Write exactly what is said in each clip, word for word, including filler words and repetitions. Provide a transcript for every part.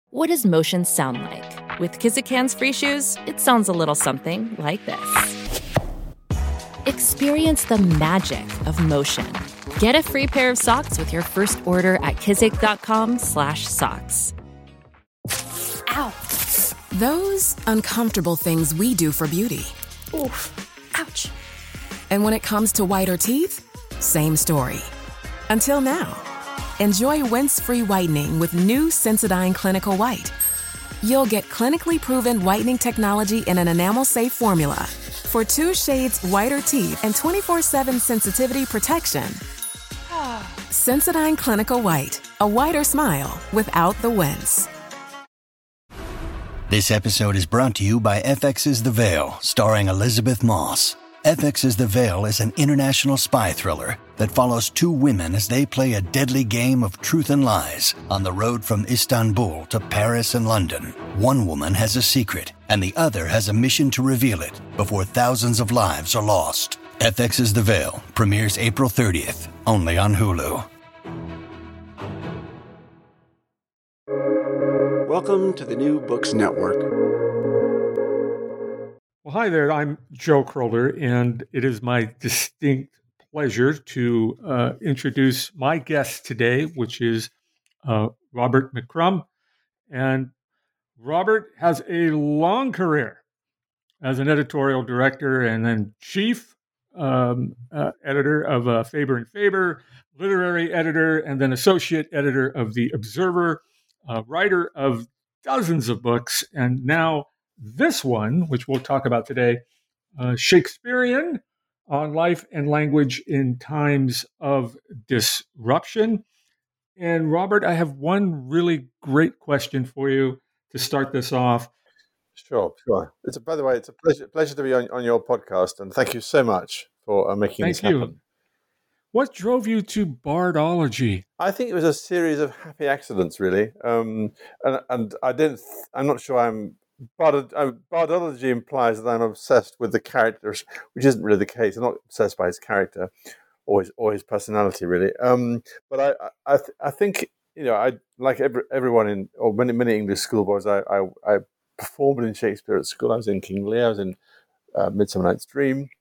What does motion sound like? With Kizikans free shoes, it sounds a little something like this. Experience the magic of motion. Get a free pair of socks with your first order at kizik.com slash socks. Ow. Those uncomfortable things we do for beauty. Oof. Ouch. And when it comes to whiter teeth, same story. Until now. Enjoy rinse-free whitening with new Sensodyne Clinical White. You'll get clinically proven whitening technology in an enamel-safe formula for two shades whiter teeth and twenty-four seven sensitivity protection. Sensodyne Clinical White, a whiter smile without the wince. This episode is brought to you by F X's The Veil, starring Elizabeth Moss. F X's The Veil is an international spy thriller that follows two women as they play a deadly game of truth and lies on the road from Istanbul to Paris and London. One woman has a secret, and the other has a mission to reveal it before thousands of lives are lost. F X's The Veil premieres April thirtieth, only on Hulu. Welcome to the New Books Network. Well, hi there. I'm Joe Kroller, and it is my distinct pleasure to uh, introduce my guest today, which is uh, Robert McCrum. And Robert has a long career as an editorial director and then chief um, uh, editor of uh, Faber and Faber, literary editor, and then associate editor of The Observer, uh, writer of dozens of books, and now this one, which we'll talk about today, uh, Shakespearean on Life and Language in Times of Disruption. And Robert, I have one really great question for you to start this off. Sure, sure. It's a, by the way, it's a pleasure, pleasure to be on, on your podcast, and thank you so much for uh, making Thank this you. happen. What drove you to bardology? I think it was a series of happy accidents, really, um, and and I didn't. I'm not sure I'm. Bard, uh, bardology implies that I'm obsessed with the character, which isn't really the case. I'm not obsessed by his character or his, or his personality, really. Um, but I, I, th- I think you know, I like every, everyone in or many many English schoolboys. I, I, I performed in Shakespeare at school. I was in King Lear. I was in uh, Midsummer Night's Dream.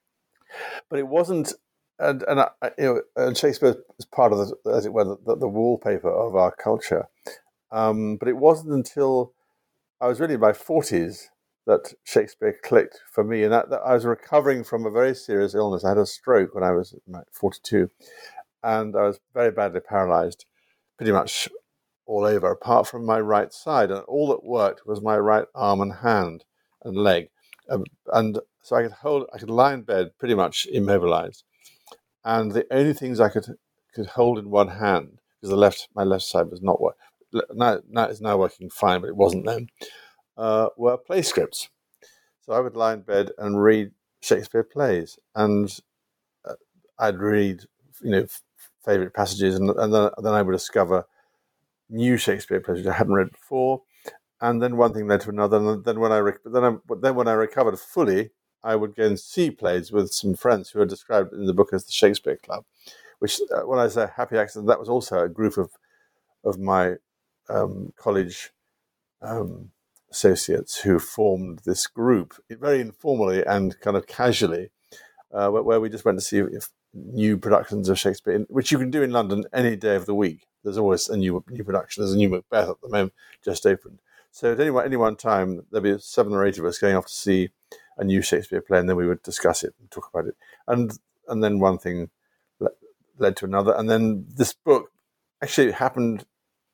But it wasn't. And and I, you know, and Shakespeare is part of the, as it were, the, the wallpaper of our culture. Um, but it wasn't until I was really in my forties that Shakespeare clicked for me, and that, that I was recovering from a very serious illness. I had a stroke when I was like forty-two, and I was very badly paralyzed, pretty much all over, apart from my right side, and all that worked was my right arm and hand and leg, um, and so I could hold, I could lie in bed pretty much immobilized. And the only things I could could hold in one hand, because the left my left side was not working. Now, now it's now working fine, but it wasn't then. Uh, were play scripts. So I would lie in bed and read Shakespeare plays, and uh, I'd read, you know, f- favorite passages, and, and then, then I would discover new Shakespeare plays which I hadn't read before, and then one thing led to another. And then when I rec- then I, then when I recovered fully, I would go and see plays with some friends who are described in the book as the Shakespeare Club, which, uh, when I say happy accident, that was also a group of of my um, college um, associates who formed this group, very informally and kind of casually, uh, where, where we just went to see if new productions of Shakespeare, which you can do in London any day of the week. There's always a new new production. There's a new Macbeth at the moment, just opened. So at any, any one time, there'd be seven or eight of us going off to see a new Shakespeare play, and then we would discuss it and talk about it. And and then one thing le- led to another. And then this book, actually it happened,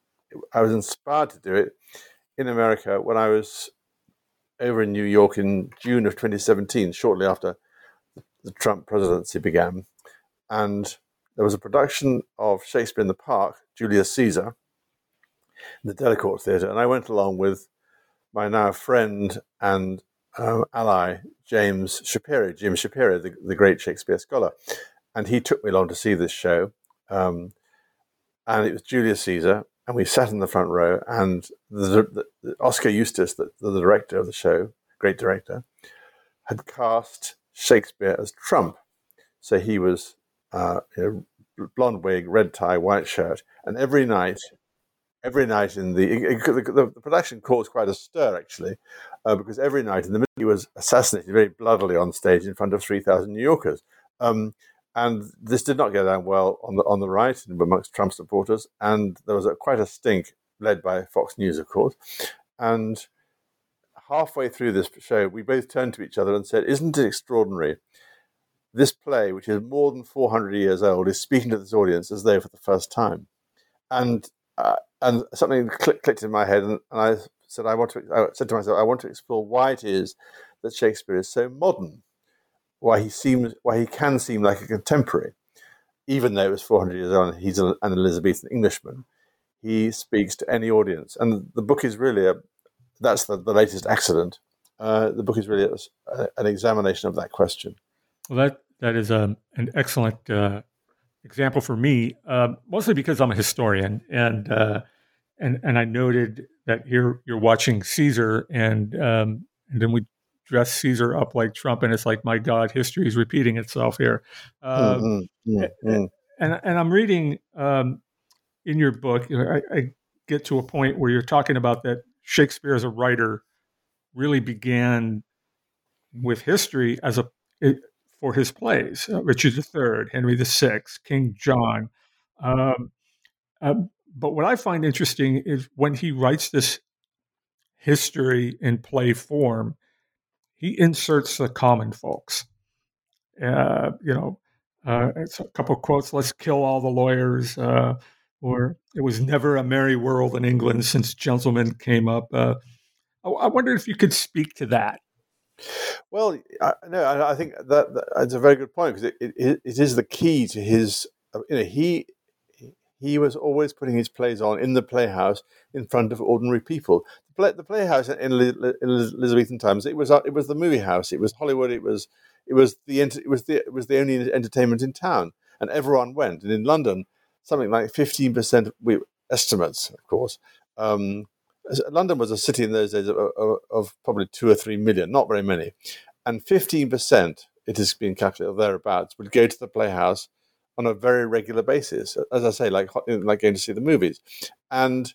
I was inspired to do it in America when I was over in New York in June of twenty seventeen, shortly after the Trump presidency began. And there was a production of Shakespeare in the Park, Julius Caesar, in the Delacorte Theatre. And I went along with my now friend and um, ally, James Shapiro, Jim Shapiro, the, the great Shakespeare scholar. And he took me along to see this show. Um, and it was Julius Caesar. And we sat in the front row. And the, the, the Oscar Eustis, the, the director of the show, great director, had cast Shakespeare as Trump. So he was uh, you know, blonde wig, red tie, white shirt. And every night every night in the, it, it, the, the production caused quite a stir, actually, uh, because every night in the middle he was assassinated very bloodily on stage in front of three thousand New Yorkers. Um, and this did not go down well on the on the right amongst Trump supporters, and there was a, quite a stink led by Fox News, of course. And halfway through this show, we both turned to each other and said, "Isn't it extraordinary? This play, which is more than four hundred years old, is speaking to this audience as though for the first time." And uh, and something click, clicked in my head, and, and I said, "I want to." I said to myself, "I want to explore why it is that Shakespeare is so modern, why he seems, why he can seem like a contemporary, even though it was four hundred years old. And he's an Elizabethan Englishman. He speaks to any audience, and the book is really a. That's the, the latest accident. Uh, the book is really a, an examination of that question." Well, that that is um, an excellent uh, example for me, uh, mostly because I'm a historian, and uh, and and I noted that here you're watching Caesar, and um, and then we dress Caesar up like Trump, and it's like, my God, history is repeating itself here. Uh, mm-hmm. Mm-hmm. And and I'm reading um, in your book, I, I get to a point where you're talking about that Shakespeare as a writer really began with history as a it, for his plays, uh, Richard the Third, Henry the Sixth, King John. Um, uh, but what I find interesting is when he writes this history in play form, he inserts the common folks. Uh, you know, uh, it's a couple of quotes: "Let's kill all the lawyers," uh, or "It was never a merry world in England since gentlemen came up." Uh, I, I wonder if you could speak to that. Well, I, no, I, I think that, that that's a very good point, because it, it, it is the key to his. You know, he he was always putting his plays on in the playhouse in front of ordinary people. The, play, the playhouse in, in Elizabethan times, it was it was the movie house. It was Hollywood. It was it was the it was the it was the only entertainment in town, and everyone went. And in London, something like fifteen percent, we estimates, of course. Um, London was a city in those days of, of, of probably two or three million, not very many. And fifteen percent, it has been calculated, thereabouts, would go to the playhouse on a very regular basis. As I say, like like going to see the movies. And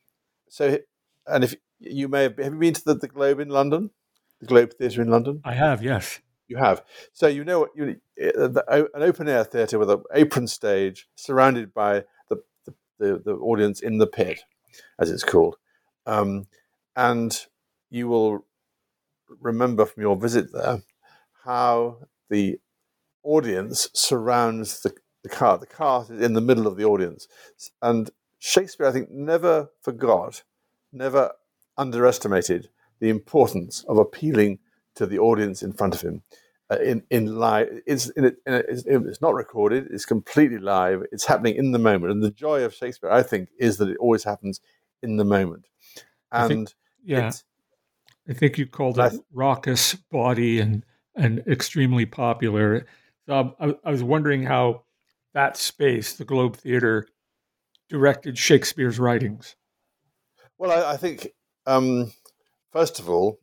so, and if you may have, have you been to the, the Globe in London? The Globe Theatre in London? I have, yes. You have. So you know what, you, the, an open-air theatre with an apron stage surrounded by the, the, the, the audience in the pit, as it's called. Um, and you will remember from your visit there how the audience surrounds the, the cart. The cart is in the middle of the audience. And Shakespeare, I think, never forgot, never underestimated the importance of appealing to the audience in front of him. Uh, in in live, it's in it, in it, it's, it's not recorded. It's completely live. It's happening in the moment. And the joy of Shakespeare, I think, is that it always happens in the moment. And I think, yeah, I think you called it raucous, bawdy, and and extremely popular. So I, I was wondering how that space, the Globe Theatre, directed Shakespeare's writings. Well, I, I think um, first of all,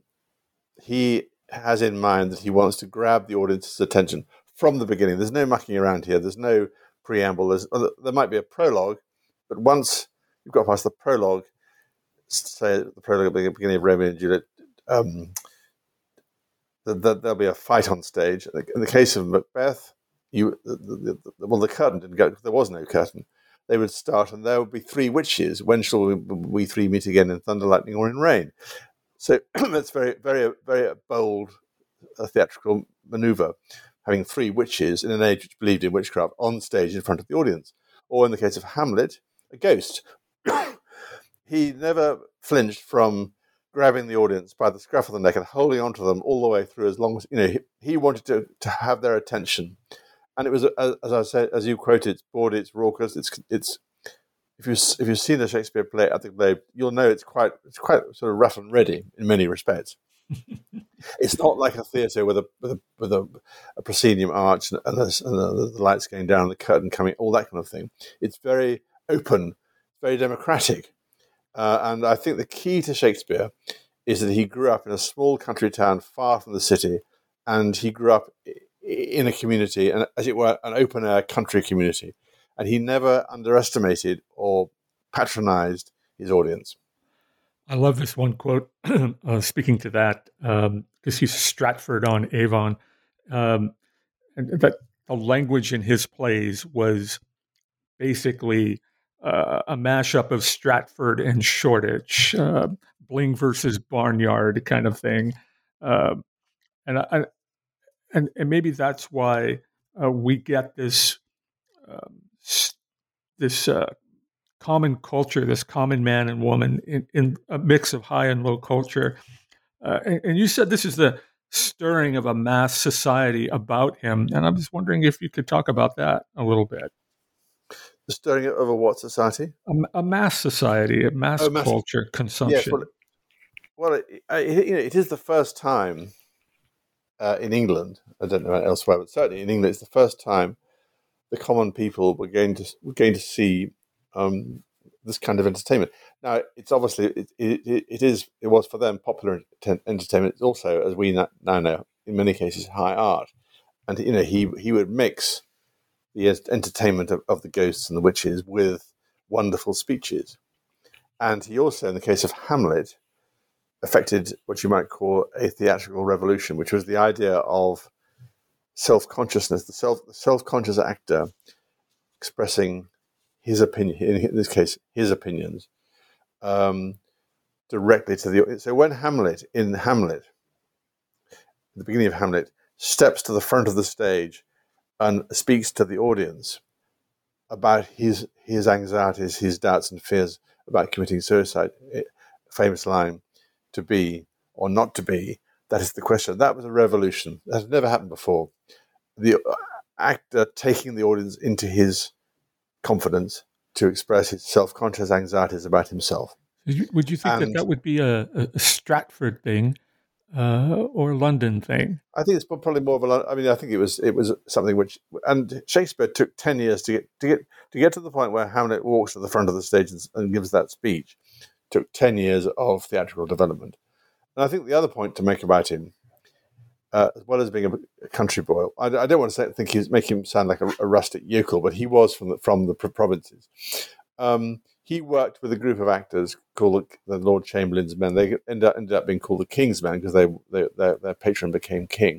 he has in mind that he wants to grab the audience's attention from the beginning. There's no mucking around here. There's no preamble. There's, there might be a prologue, but once you've got past the prologue, say the prologue at the beginning of Romeo and Juliet, um, the, the, there'll be a fight on stage. In the case of Macbeth, you the, the, the, well, the curtain didn't go. There was no curtain. They would start, and there would be three witches. When shall we, we three meet again in thunder, lightning, or in rain? So that's very, very, very bold uh, theatrical maneuver, having three witches in an age which believed in witchcraft on stage in front of the audience. Or in the case of Hamlet, a ghost. He never flinched from grabbing the audience by the scruff of the neck and holding on to them all the way through, as long as, you know, he, he wanted to, to have their attention. And it was, as I said, as you quoted, it's bawdy, it's raucous, it's it's. If you if you've seen the Shakespeare play at the Globe, you'll know it's quite it's quite sort of rough and ready in many respects. It's not like a theatre with a with a with a, a proscenium arch and, and, the, and the, the lights going down, the curtain coming, all that kind of thing. It's very open, very democratic, uh, and I think the key to Shakespeare is that he grew up in a small country town far from the city, and he grew up in a community, and as it were, an open air country community. And he never underestimated or patronized his audience. I love this one quote, uh, speaking to that, because um, he's Stratford on Avon, um, and that the language in his plays was basically uh, a mashup of Stratford and Shoreditch, uh, Bling versus Barnyard kind of thing. Uh, and, I, and and maybe that's why uh, we get this, um, this uh, common culture, this common man and woman in, in a mix of high and low culture. Uh, and, and you said this is the stirring of a mass society about him. And I was wondering if you could talk about that a little bit. The stirring of a what society? A, a mass society, a mass, oh, mass culture consumption. Yes, well, well it, it, you know, it is the first time uh, in England, I don't know elsewhere, but certainly in England, it's the first time the common people were going to were going to see um, this kind of entertainment. Now, it's obviously it, it, it is it was for them popular entertainment. It's also, as we now know, in many cases, high art. And you know, he he would mix the entertainment of, of the ghosts and the witches with wonderful speeches. And he also, in the case of Hamlet, affected what you might call a theatrical revolution, which was the idea of self-consciousness, the self the self-conscious actor expressing his opinion, in this case, his opinions, um, directly to the audience. So when Hamlet, in Hamlet, at the beginning of Hamlet, steps to the front of the stage and speaks to the audience about his his anxieties, his doubts and fears about committing suicide, a famous line, to be or not to be, that is the question. That was a revolution. That had never happened before. The actor taking the audience into his confidence to express his self-conscious anxieties about himself. Would you think and, that that would be a, a Stratford thing uh, or a London thing? I think it's probably more of a. I mean, I think it was it was something which, and Shakespeare took ten years to get to get to get to the point where Hamlet walks to the front of the stage and, and gives that speech. It took ten years of theatrical development, and I think the other point to make about him, uh, as well as being a, a country boy, I, I don't want to say, think he's make him sound like a, a rustic yokel, but he was from the from the provinces. Um, he worked with a group of actors called the, the Lord Chamberlain's Men. They ended up, ended up being called the King's Men because they, they their, their patron became king,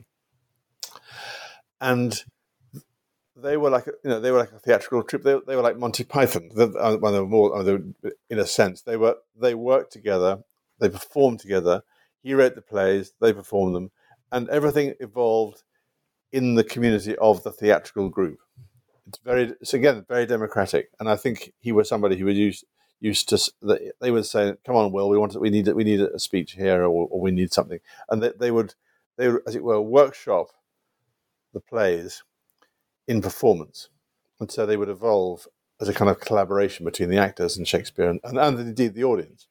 and they were like you know they were like a theatrical troupe. They, they were like Monty Python. They, uh, well, they were more they were, in a sense. They were they worked together. They performed together. He wrote the plays. They performed them, and everything evolved in the community of the theatrical group. It's very, it's again very democratic, and I think he was somebody who was used used to. They would say, "Come on, Will, we want, we need, we need a speech here, or, or we need something," and they, they would, they would, as it were, workshop the plays in performance, and so they would evolve as a kind of collaboration between the actors and Shakespeare, and, and, and indeed the audience.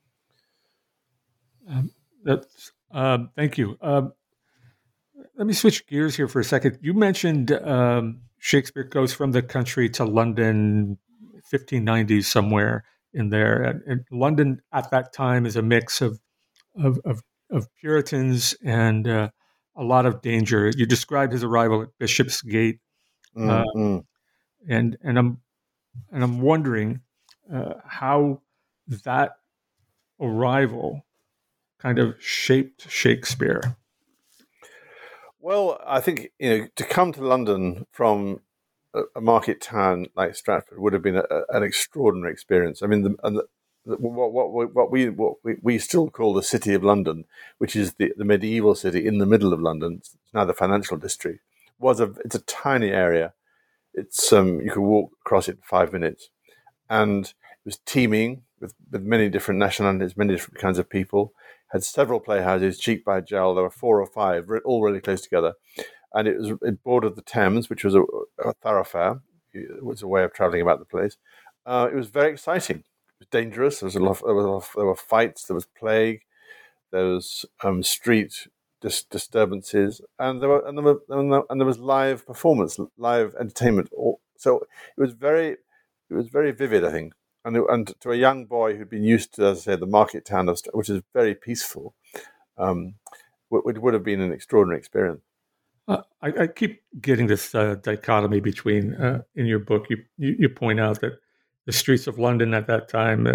Um, that's um, thank you. Um, let me switch gears here for a second. You mentioned. Um, Shakespeare goes from the country to London, fifteen nineties somewhere in there. And, and London at that time is a mix of of, of, of Puritans and uh, a lot of danger. You described his arrival at Bishopsgate, mm-hmm. uh, and and I'm and I'm wondering uh, how that arrival kind of shaped Shakespeare. Well, I think you know to come to London from a, a market town like Stratford would have been a, a, an extraordinary experience. I mean, the, and the, the, what, what, what we what we, we still call the City of London, which is the, the medieval city in the middle of London, it's now the financial district, was a it's a tiny area. It's um you could walk across it in five minutes, and it was teeming with, with many different nationalities, many different kinds of people. Had several playhouses, cheek by jowl. There were four or five, all really close together, and it was it bordered the Thames, which was a, a thoroughfare. It was a way of travelling about the place. Uh, it was very exciting. It was dangerous. There was a lot. Of, there, was a lot of, there were fights. There was plague. There was um, street dis- disturbances, and there were and there were and there was live performance, live entertainment. So it was very, it was very vivid, I think. And, and to a young boy who'd been used to, as I say, the market town, of, which is very peaceful, um, it would have been an extraordinary experience. Uh, I, I keep getting this uh, dichotomy between, uh, in your book, you, you, you point out that the streets of London at that time, uh,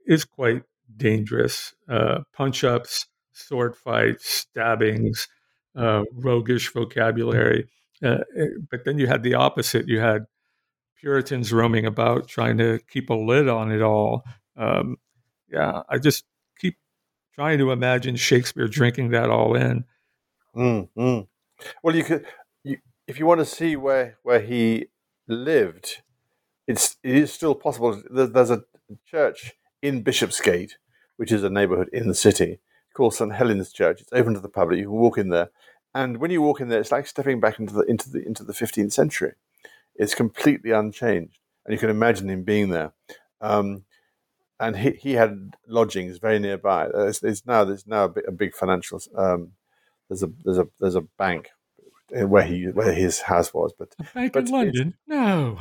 is quite dangerous. Uh, punch-ups, sword fights, stabbings, uh, roguish vocabulary. Uh, but then you had the opposite. You had Puritans roaming about trying to keep a lid on it all. Um, yeah, I just keep trying to imagine Shakespeare drinking that all in. Mm, mm. Well, you could, you, if you want to see where where he lived, it's it is still possible. There, there's a church in Bishopsgate, which is a neighbourhood in the city, called Saint Helen's Church. It's open to the public. You can walk in there, and when you walk in there, it's like stepping back into the into the into the fifteenth century. It's completely unchanged, and you can imagine him being there. Um, and he, he had lodgings very nearby. There's, there's now there's now a, big, a big financial. Um, there's a there's a there's a bank where he where his house was, but a bank but in London. No.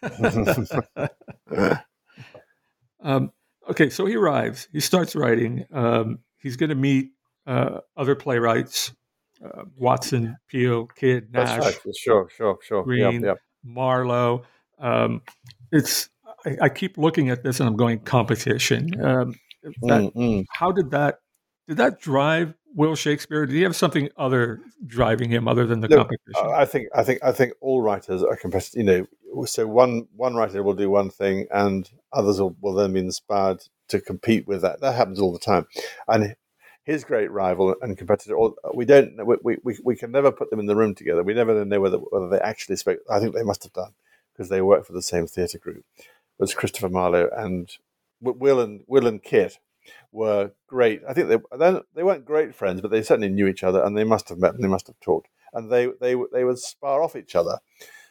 um, okay, so he arrives. He starts writing. Um, he's going to meet uh, other playwrights: uh, Watson, Peele, Kidd, Nash. That's right. Sure, sure, sure. Green, yep, yep. Marlowe. Um, it's. I, I keep looking at this and I'm going competition. Um, that, mm, mm. How did that? Did that drive Will Shakespeare? Did he have something other driving him other than the Look, competition? I think I think I think all writers are competitive. You know, so one one writer will do one thing, and others will, will then be inspired to compete with that. That happens all the time. And his great rival and competitor, we don't we we, we can never put them in the room together. We never know whether whether they actually spoke. I think they must have done because they work for the same theatre group. It was Christopher Marlowe and Will and Will and Kit were great. I think they they weren't great friends, but they certainly knew each other, and they must have met and they must have talked, and they they they would spar off each other.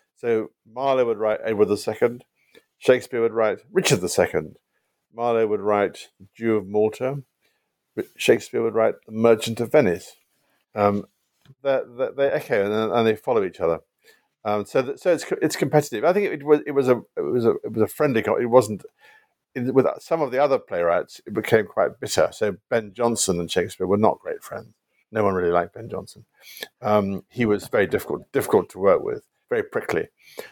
So Marlowe would write Edward the Second, Shakespeare would write Richard the Second, Marlowe would write Jew of Malta, Shakespeare would write The Merchant of Venice. Um, they, they, they echo and, and they follow each other. Um, so that, so it's it's competitive. I think it, it was it was a it was a it was a friendly. It wasn't. With some of the other playwrights, it became quite bitter. So Ben Jonson and Shakespeare were not great friends. No one really liked Ben Jonson. Um, he was very difficult, difficult to work with, very prickly.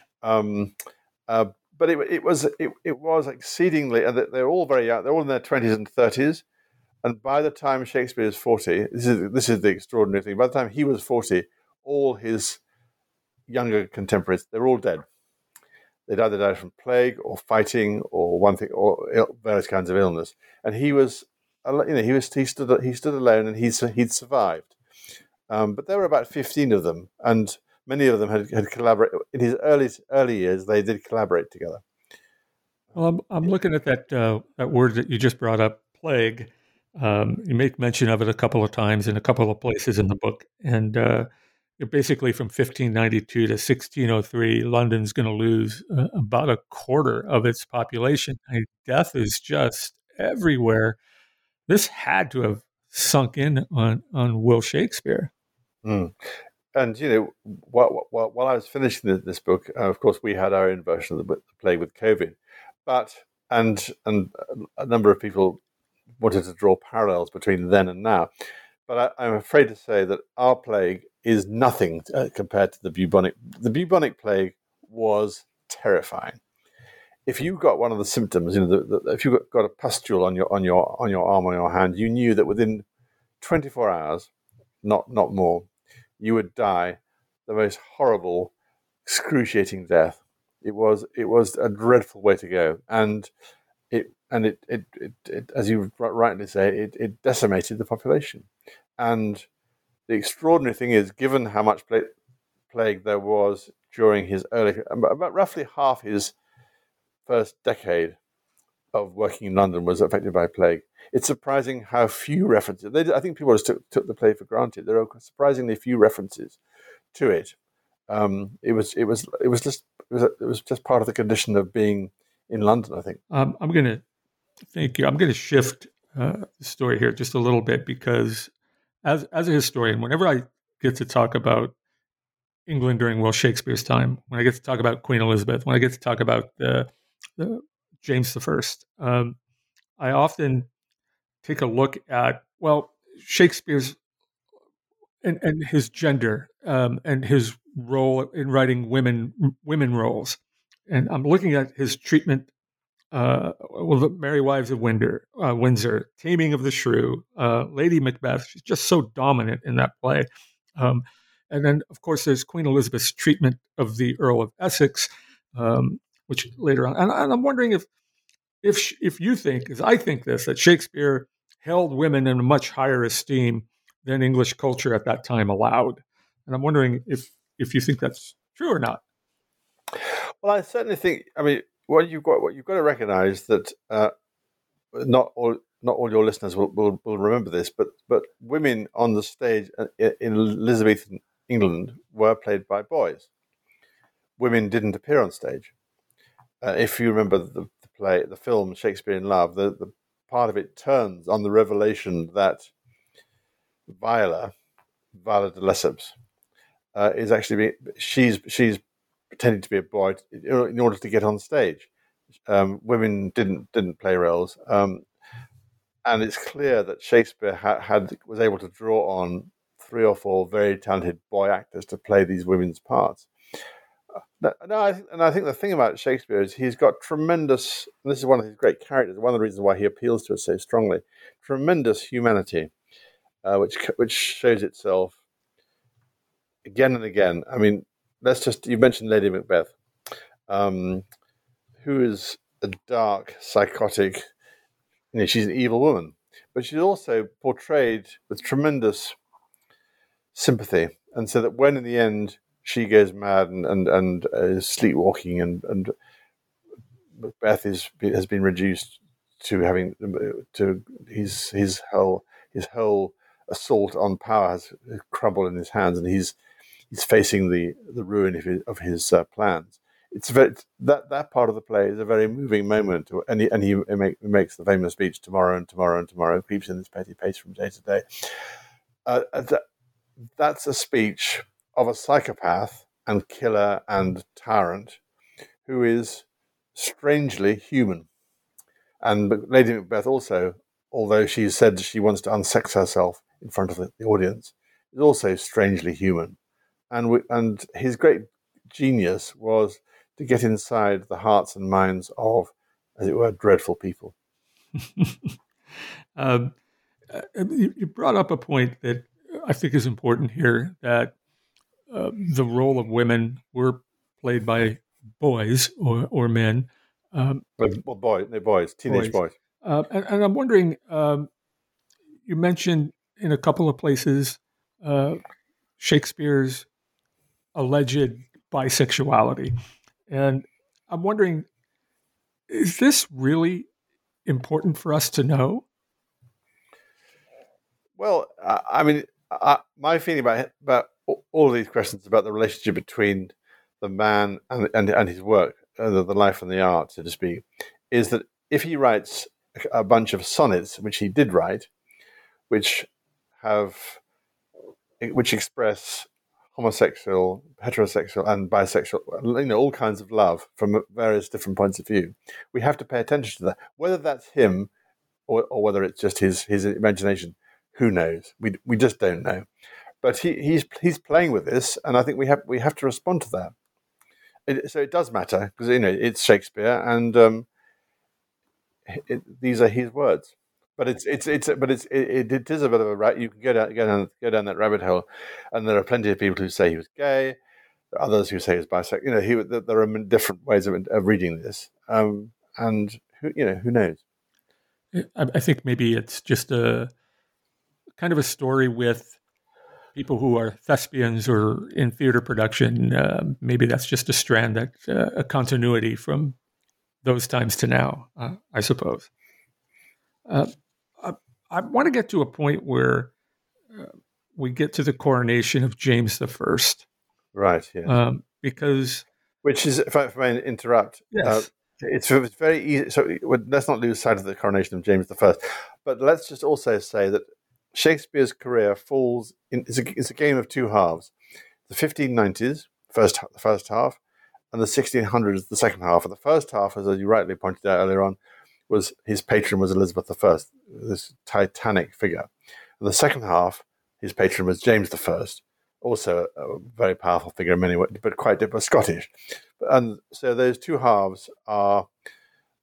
Um, uh, but it, it was it, it was exceedingly. And they're all very young. They're all in their twenties and thirties. And by the time Shakespeare is forty, this is this is the extraordinary thing. By the time he was forty, all his younger contemporaries, they're all dead. They'd either died from plague or fighting or one thing or Ill, various kinds of illness, and he was, you know, he was he stood he stood alone and he's he'd survived. Um, but there were about fifteen of them, and many of them had, had collaborated in his early early years. They did collaborate together. Well, I'm, I'm looking at that uh, that word that you just brought up, plague. Um, you make mention of it a couple of times in a couple of places in the book, and. Uh, Basically, from fifteen ninety-two to sixteen oh three, London's going to lose uh, about a quarter of its population. I mean, death is just everywhere. This had to have sunk in on, on Will Shakespeare. Mm. And, you know, while, while, while I was finishing this book, uh, of course, we had our own version of the, the plague with COVID. But, and, and a number of people wanted to draw parallels between then and now. But I, I'm afraid to say that our plague is nothing uh, compared to the bubonic. The bubonic plague was terrifying. If you got one of the symptoms, you know, the, the, if you got, got a pustule on your on your on your arm or your hand, you knew that within twenty-four hours, not not more, you would die the most horrible, excruciating death. It was it was a dreadful way to go, and it and it it, it, it as you rightly say, it, it decimated the population, and. The extraordinary thing is, given how much plague there was during his early, about roughly half his first decade of working in London was affected by plague. It's surprising how few references. They, I think people just took, took the plague for granted. There are surprisingly few references to it. Um, it was, it was, it was just, it was, it was just part of the condition of being in London. I think. Um, I'm going to thank you. I'm going to shift uh, the story here just a little bit because. As as a historian, whenever I get to talk about England during Will Shakespeare's time, when I get to talk about Queen Elizabeth, when I get to talk about the, the James the First, um, I often take a look at well Shakespeare's and, and his gender um, and his role in writing women women roles, and I'm looking at his treatment uh, well, the Merry Wives of Windsor, uh, Windsor, Taming of the Shrew, uh, Lady Macbeth. She's just so dominant in that play. Um, and then, of course, there's Queen Elizabeth's treatment of the Earl of Essex, um, which later on. And, and I'm wondering if, if if you think, as I think this, that Shakespeare held women in a much higher esteem than English culture at that time allowed. And I'm wondering if if you think that's true or not. Well, I certainly think. I mean, what you've got, what you've got to recognise that uh, not all not all your listeners will, will, will remember this, but but women on the stage in Elizabethan England were played by boys. Women didn't appear on stage. Uh, if you remember the, the play, the film Shakespeare in Love, the, the part of it turns on the revelation that Viola, Viola de Lesseps, uh, is actually she's she's pretending to be a boy in order to get on stage. Um, women didn't didn't play roles, um, and it's clear that Shakespeare ha- had was able to draw on three or four very talented boy actors to play these women's parts. No, no I th- and I think the thing about Shakespeare is he's got tremendous. And this is one of his great characters. One of the reasons why he appeals to us so strongly. Tremendous humanity, uh, which which shows itself again and again. I mean, let's just you mentioned Lady Macbeth, um, who is a dark, psychotic. You know, she's an evil woman, but she's also portrayed with tremendous sympathy, and so that when in the end she goes mad and and, and uh, is sleepwalking, and and Macbeth is has been reduced to having to his his whole his whole assault on power has crumbled in his hands, and he's he's facing the the ruin of his, of his uh, plans. It's very, that that part of the play is a very moving moment, and he and he, make, he makes the famous speech tomorrow and tomorrow and tomorrow, keeps in this petty pace from day to day. Uh, that, that's a speech of a psychopath and killer and tyrant who is strangely human. And Lady Macbeth also, although she said she wants to unsex herself in front of the, the audience, is also strangely human. And we, and his great genius was to get inside the hearts and minds of, as it were, dreadful people. um, you brought up a point that I think is important here, that uh, the role of women were played by boys or, or men. Um, well, boys, no boys, teenage boys. boys. Uh, and, and I'm wondering, um, you mentioned in a couple of places uh, Shakespeare's alleged bisexuality. And I'm wondering, is this really important for us to know? Well, I, I mean, I, my feeling about about all of these questions about the relationship between the man and and, and his work, uh, the, the life and the art, so to speak, is that if he writes a bunch of sonnets, which he did write, which have which express homosexual, heterosexual, and bisexual, you know, all kinds of love from various different points of view, we have to pay attention to that. Whether that's him or, or whether it's just his his imagination, who knows? We we just don't know. But he he's he's playing with this, and I think we have we have to respond to that. It, so it does matter because you know it's Shakespeare, and um, it, these are his words. But it's it's it's but it's it, it is a bit of a right. You can go down go down go down that rabbit hole, and there are plenty of people who say he was gay. There are others who say he was bisexual. You know, he there are different ways of, of reading this, um, and who you know who knows. I think maybe it's just a kind of a story with people who are thespians or in theater production. Uh, maybe that's just a strand, that uh, a continuity from those times to now, uh, I suppose. Uh, I, I want to get to a point where uh, we get to the coronation of James the First. Right, yes. Um, because... Which is, if I, if I may interrupt, yes. uh, it's, it's very easy. So let's not lose sight of the coronation of James the First. But let's just also say that Shakespeare's career falls in, it's a, it's a game of two halves. The fifteen nineties, first, the first half, and the sixteen hundreds, the second half. And the first half, as you rightly pointed out earlier on, was his patron was Elizabeth the First, this titanic figure. And the second half, his patron was James the First, also a very powerful figure in many ways, but quite but Scottish. And so those two halves are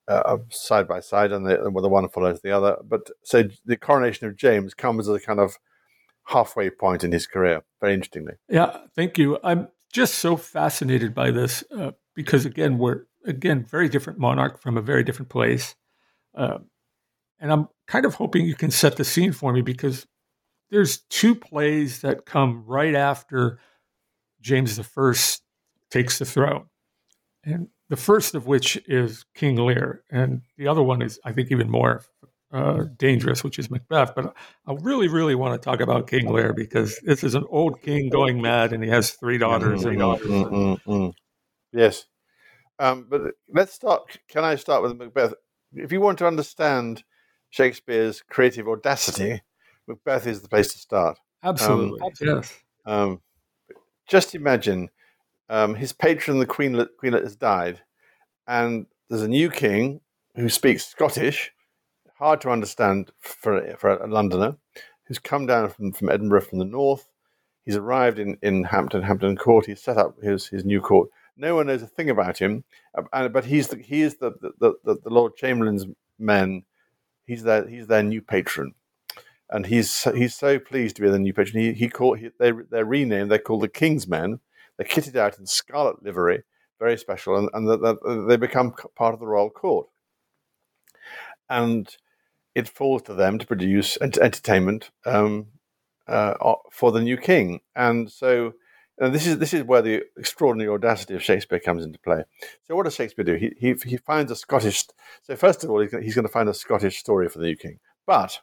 uh, side by side, and the, the one follows the other. But so the coronation of James comes as a kind of halfway point in his career, very interestingly. Yeah, thank you. I'm just so fascinated by this uh, because, again, we're, again, very different monarch from a very different place. Uh, and I'm kind of hoping you can set the scene for me, because there's two plays that come right after James the First takes the throne. And the first of which is King Lear. And the other one is, I think, even more uh, dangerous, which is Macbeth. But I really, really want to talk about King Lear, because this is an old king going mad, and he has three daughters. Mm, and mm, mm, mm, mm. Yes. Um, but let's start. Can I start with Macbeth? If you want to understand Shakespeare's creative audacity, Macbeth is the place to start. Absolutely. Um, yes. Um, just imagine um, his patron, the Queenlet, Queenlet, has died, and there's a new king who speaks Scottish, hard to understand for, for a Londoner, who's come down from, from Edinburgh from the north. He's arrived in, in Hampton, Hampton Court. He's set up his, his new court. No one knows a thing about him, uh, but he's the, he is the the, the the Lord Chamberlain's men. He's their he's their new patron, and he's he's so pleased to be the new patron. He he called he, they they're renamed. They're called the King's Men. They're kitted out in scarlet livery, very special, and and the, the, they become part of the royal court. And it falls to them to produce ent- entertainment um, uh, for the new king, and so. And this is this is where the extraordinary audacity of Shakespeare comes into play. So what does Shakespeare do? He he, he finds a Scottish. So first of all, he's going, he's going to find a Scottish story for the new king, but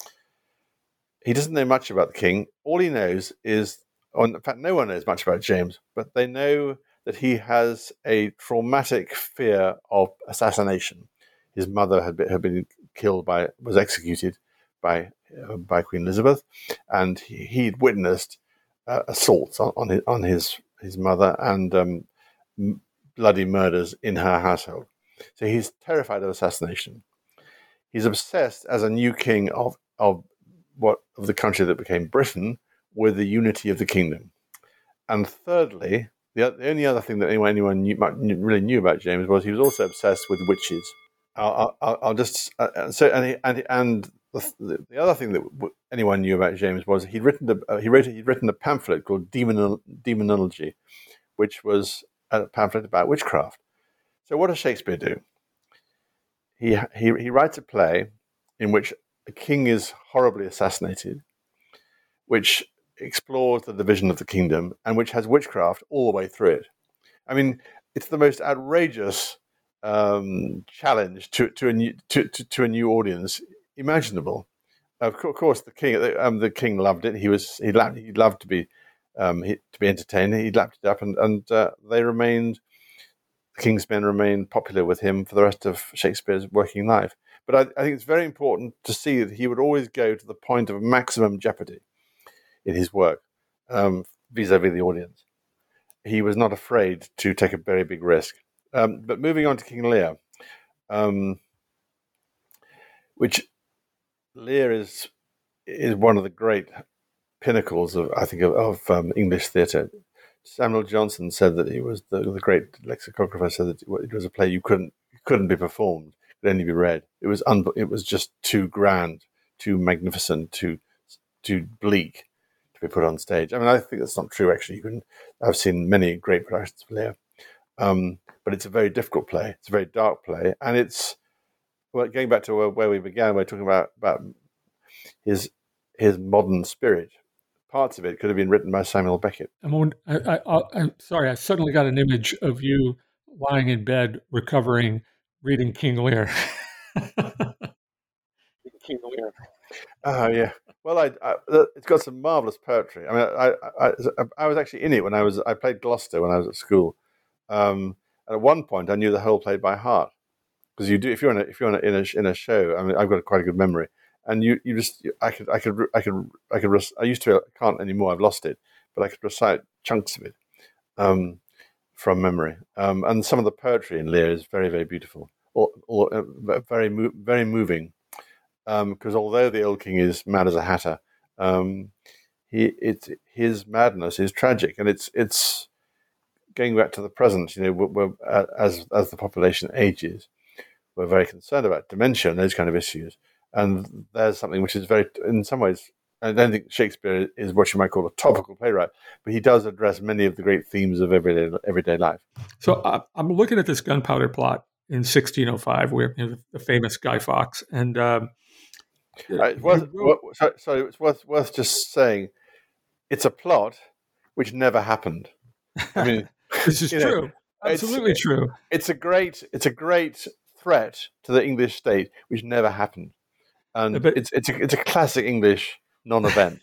he doesn't know much about the king. All he knows is, or in fact, no one knows much about James, but they know that he has a traumatic fear of assassination. His mother had been, had been killed by was executed by uh, by Queen Elizabeth, and he, he'd witnessed. Uh, assaults on, on his on his his mother and um, m- bloody murders in her household. So he's terrified of assassination. He's obsessed as a new king of of what of the country that became Britain with the unity of the kingdom. And thirdly, the, the only other thing that anyone anyone knew, really knew about James was he was also obsessed with witches. I'll, I'll, I'll just uh, so and he, and and. The, the other thing that anyone knew about James was he'd written a, uh, he wrote he'd written a pamphlet called Demon, Demonology, which was a pamphlet about witchcraft. So what does Shakespeare do? He he he writes a play in which a king is horribly assassinated, which explores the division of the kingdom and which has witchcraft all the way through it. I mean, it's the most outrageous um, challenge to to a new to, to, to a new audience imaginable. Of course, the king um, the king loved it. He was he loved he loved to be um, he, to be entertained. He lapped it up, and and uh, they remained. The King's Men remained popular with him for the rest of Shakespeare's working life. But I, I think it's very important to see that he would always go to the point of maximum jeopardy in his work um, vis-a-vis the audience. He was not afraid to take a very big risk. Um, but moving on to King Lear, um, which. Lear is is one of the great pinnacles of I think of, of um, English theatre. Samuel Johnson said that he was the, the great lexicographer. Said that it was a play you couldn't couldn't be performed, could only be read. It was un, it was just too grand, too magnificent, too too bleak to be put on stage. I mean, I think that's not true. Actually, you can. I've seen many great productions of Lear, um, but it's a very difficult play. It's a very dark play, and it's. Well, going back to where we began, we're talking about, about his his modern spirit. Parts of it could have been written by Samuel Beckett. I'm, I, I, I'm sorry, I suddenly got an image of you lying in bed, recovering, reading King Lear. King Lear. Oh, yeah. Well, I, I, it's got some marvelous poetry. I mean, I, I, I was actually in it when I was. I played Gloucester when I was at school. Um, and at one point, I knew the whole play by heart. Because you do, if you're in a, if you're in a, in a in a show, I mean, I've got quite a good memory, and you, you just, I could, I could, I could, I could, I used to, I can't anymore. I've lost it, but I could recite chunks of it um, from memory. Um, and some of the poetry in Lear is very, very beautiful, or, or uh, very, very moving. Because um, although the old king is mad as a hatter, um, he, it's his madness is tragic, and it's, it's going back to the present. You know, we're, we're, as as the population ages. were very concerned about dementia and those kind of issues. And there's something which is very, in some ways, I don't think Shakespeare is what you might call a topical playwright, but he does address many of the great themes of everyday everyday life. So uh, I'm looking at this gunpowder plot in sixteen oh five, where you know, the famous Guy Fawkes, and um, uh, it's worth, wrote, so, so it's worth worth just saying, it's a plot which never happened. I mean, this is true, know, absolutely it's, true. It's a great, it's a great threat to the English state which never happened, and but, it's it's a, it's a classic English non-event.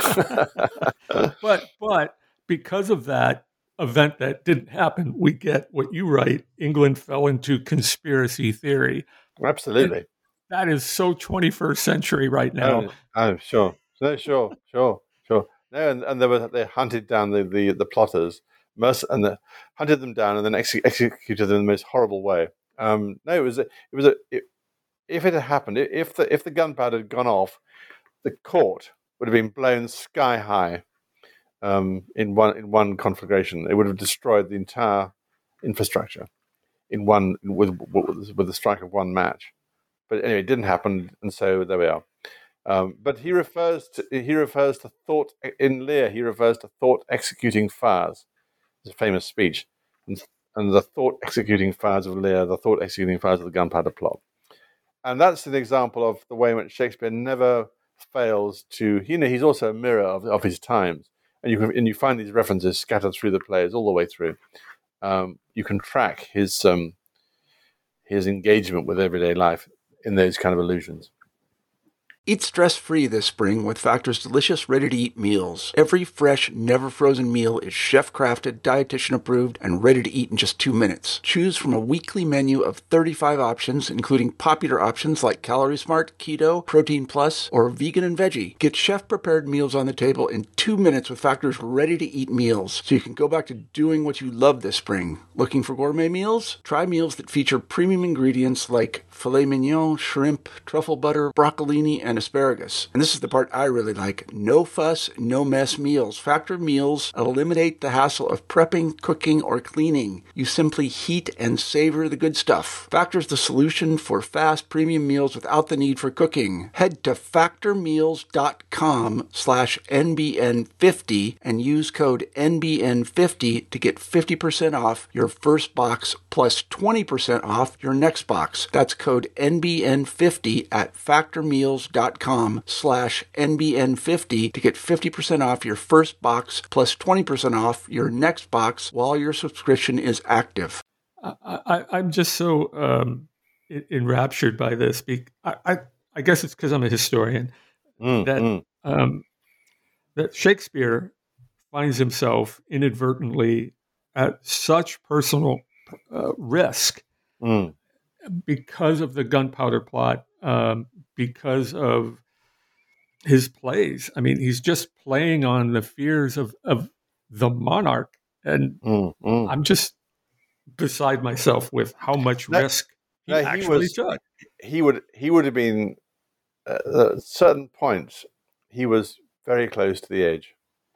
but but because of that event that didn't happen, we get what you write: England fell into conspiracy theory. Absolutely, and that is so twenty-first century right now. Oh, oh sure, no, sure, sure, sure. No, and, and they were they hunted down the the, the plotters, and the, hunted them down, and then ex- executed them in the most horrible way. Um, no, it was a, it was a it, if it had happened, if the if the gunpowder had gone off, the court would have been blown sky high um, in one in one conflagration. It would have destroyed the entire infrastructure in one with with the strike of one match. But anyway, it didn't happen, and so there we are. Um, but he refers to he refers to thought in Lear. He refers to thought executing fires. It's a famous speech, and, and the thought executing fires of Lear, the thought executing fires of the Gunpowder Plot, and that's an example of the way in which Shakespeare never fails to. You know, he's also a mirror of, of his times, and you can and you find these references scattered through the plays all the way through. Um, you can track his um, his engagement with everyday life in those kind of allusions. Eat stress-free this spring with Factor's delicious, ready-to-eat meals. Every fresh, never-frozen meal is chef-crafted, dietitian-approved, and ready to eat in just two minutes. Choose from a weekly menu of thirty-five options, including popular options like Calorie Smart, Keto, Protein Plus, or Vegan and Veggie. Get chef-prepared meals on the table in two minutes with Factor's ready-to-eat meals, so you can go back to doing what you love this spring. Looking for gourmet meals? Try meals that feature premium ingredients like filet mignon, shrimp, truffle butter, broccolini, and asparagus. And this is the part I really like. No fuss, no mess meals. Factor meals eliminate the hassle of prepping, cooking, or cleaning. You simply heat and savor the good stuff. Factor's the solution for fast premium meals without the need for cooking. Head to factormeals.com slash NBN50 and use code N B N fifty to get fifty percent off your first box plus twenty percent off your next box. That's code N B N fifty at factormeals.com slash NBN50 to get fifty percent off your first box plus twenty percent off your next box while your subscription is active. I, I, I'm just so um, enraptured by this. I, I, I guess it's because I'm a historian mm, that mm. Um, that Shakespeare finds himself inadvertently at such personal uh, risk mm. because of the Gunpowder Plot, um, because of his plays. I mean, he's just playing on the fears of, of the monarch. And mm, mm. I'm just beside myself with how much no, risk he no, actually he was, took. He would, he would have been, uh, at certain points, he was very close to the edge.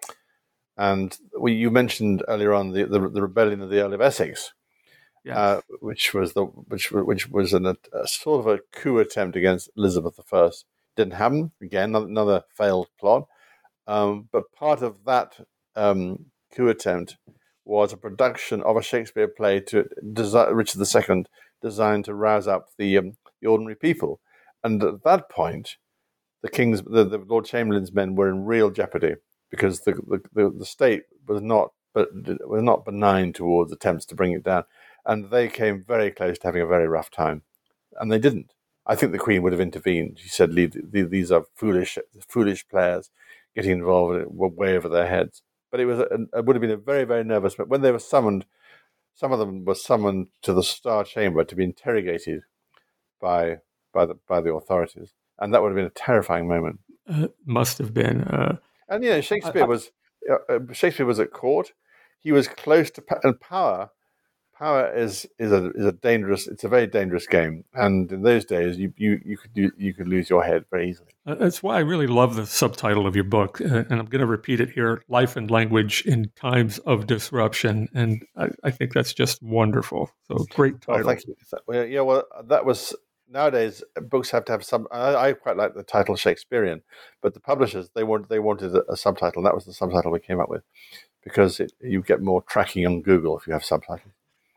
And we, you mentioned earlier on the, the, the rebellion of the Earl of Essex, yes. uh, which was the which which was an, a, a sort of a coup attempt against Elizabeth the First. Didn't happen. Again, another, another failed plot. Um, but part of that um, coup attempt was a production of a Shakespeare play to desi- Richard the Second, designed to rouse up the um, the ordinary people. And at that point, the king's, the, the Lord Chamberlain's men were in real jeopardy because the the, the, the state was not but was not benign towards attempts to bring it down, and they came very close to having a very rough time, and they didn't. I think the Queen would have intervened. She said, "These are foolish, foolish players getting involved way over their heads." But it was a, it would have been a very, very nervous. But when they were summoned, some of them were summoned to the Star Chamber to be interrogated by by the by the authorities, and that would have been a terrifying moment. Uh, must have been. Uh, and you know, Shakespeare I, I, was uh, Shakespeare was at court. He was close to and power. power is is a is a dangerous. It's a very dangerous game, and in those days, you you you could you, you could lose your head very easily. Uh, That's why I really love the subtitle of your book, uh, and I'm going to repeat it here: "Life and Language in Times of Disruption." And I, I think that's just wonderful. So great title. Well, thank you. Well, yeah, well, that was nowadays books have to have some. I, I quite like the title Shakespearean, but the publishers they wanted they wanted a, a subtitle. And that was the subtitle we came up with because it, you get more tracking on Google if you have subtitles.